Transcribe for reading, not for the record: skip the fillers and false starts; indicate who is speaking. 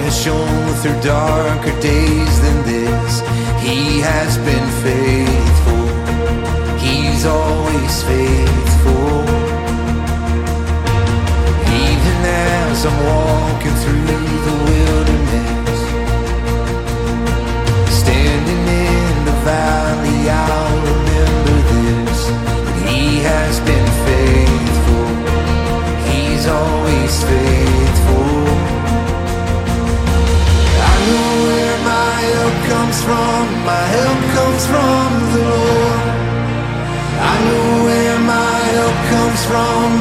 Speaker 1: has shone through darker days than this. He has been faithful. He's always faithful. Even as I'm walking through the wilderness, standing in the valley, I'll remember this. He has been faithful. He's always faithful. I know where my help comes from. My help comes from the Lord. I know where my help comes from.